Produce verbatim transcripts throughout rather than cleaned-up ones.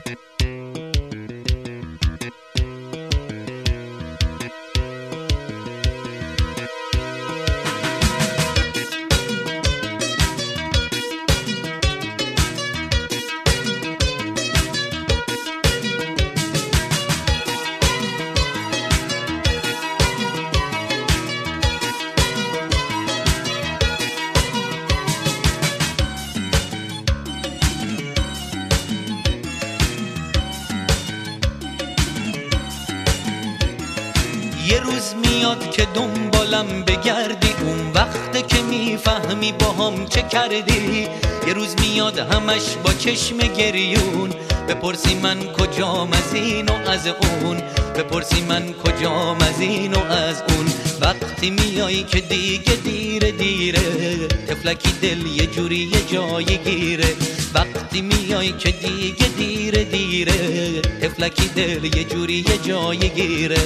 یه روز میاد که دنبالم بگردی، اون وقته که میفهمی با هم چه کردی. یه روز میاد همش با چشم گریون، بپرسی من کجام از این و از اون، بپرسی من کجام از این و از اون. وقتی میایی که دیگه دیره دیره، تفلکی دل یه جوری یه جای گیره. وقتی میایی که دیگه دیره دیره، تفلکی دل یه جوری یه جای گیره.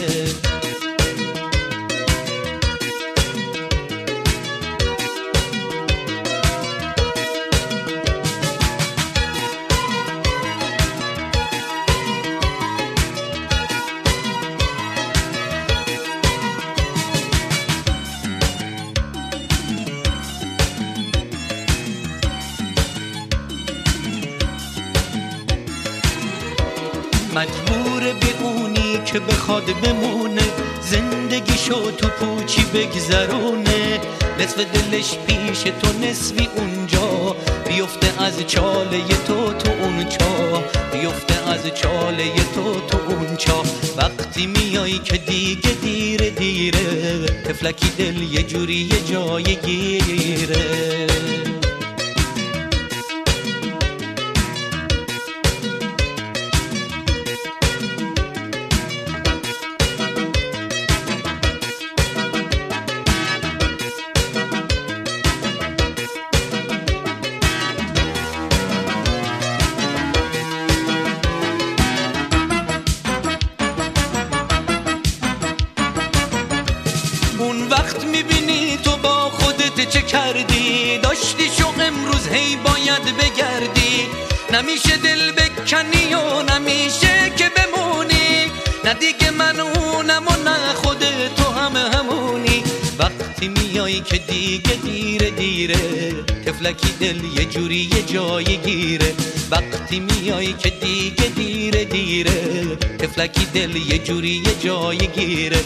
مجبور به اونی که بخواد بمونه، زندگیشو تو پوچی بگذرونه. نصف دلش پیش تو نصفی اونجا، بیفته از چاله تو تو اون چا، بیفته از چاله تو تو اون چا. وقتی میایی که دیگه دیره دیره، تفلکی دل یه جوری یه جای گیره. اون وقت میبینی تو با خودت چه کردی، داشتی شو امروز هی باید بگردی. نمیشه دل بکنی و نمیشه که بمونی، نه دیگه من اونم و نه خود تو هم همونی. وقتی میایی که دیگه دیره دیره، تفلکی دل یه جوری یه جای گیره. وقتی میایی که دیگه دیره دیره، تفلکی دل یه جوری یه جای گیره.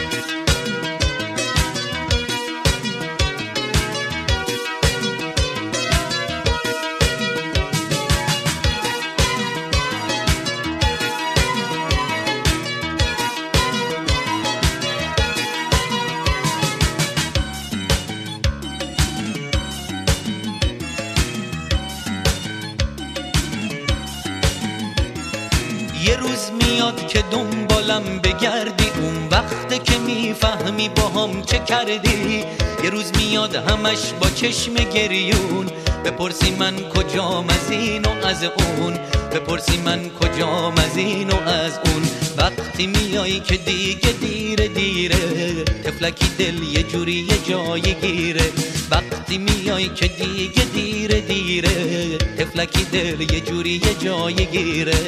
یه روز میاد که دنبالم بگردی، اون وقته که میفهمی با هم چه کردی. یه روز میاد همش با چشم گریون، بپرسی من کجام از این و از اون، بپرسی من کجام از این و از اون. وقتی میایی که دیگه دیره دیره، تفلکی دل یه جوری یه جای گیره. وقتی میایی که دیگه دیره دیره، تفلکی دل یه جوری یه جای گیره.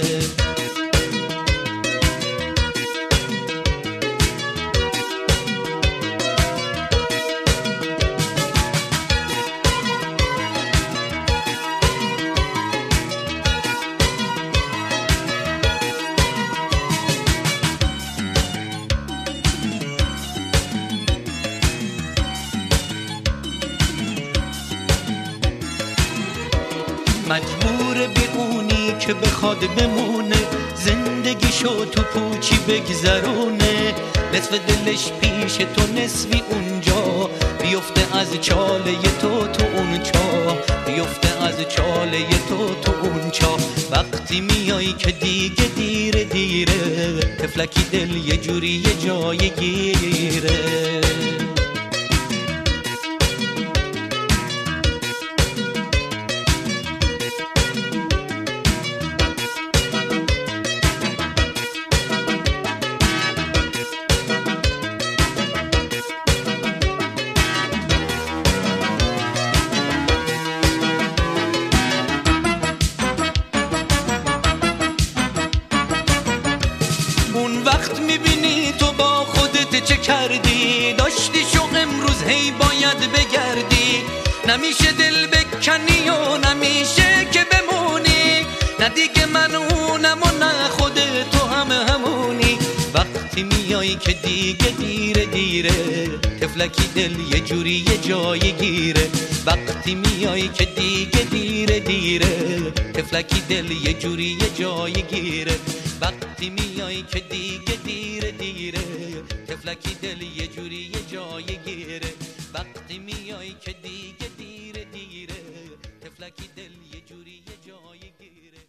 مجبور به اونی که بخواد بمونه، زندگیشو تو پوچی بگذرونه. نصف دلش پیش تو نصفی اونجا، بیفته از چاله تو تو اون چا، بیفته از چاله تو تو اون چا. وقتی میایی که دیگه دیره دیره، تفلکی دل یه جوری یه جای گیره. وقت میبینی تو با خودت چه کردی، داشتی شو امروز هی باید بگردی. نمیشه دل بکنی و نمیشه که بمونی، نه دیگه من اونم و نه خود تو هم همونی. وقتی میای که دیگه دیره دیره، تفلکی دل یه جوری یه جای گیره. وقتی میای که دیگه دیره دیره، تفلکی دل یه جوری یه جای گیره. وقتی میای که دیگه دیره دیره، تفلکی دل یه جوری یه جای گیره. وقتی میای که دیگه دیره دیره، تفلکی دل یه جوری یه جای گیره.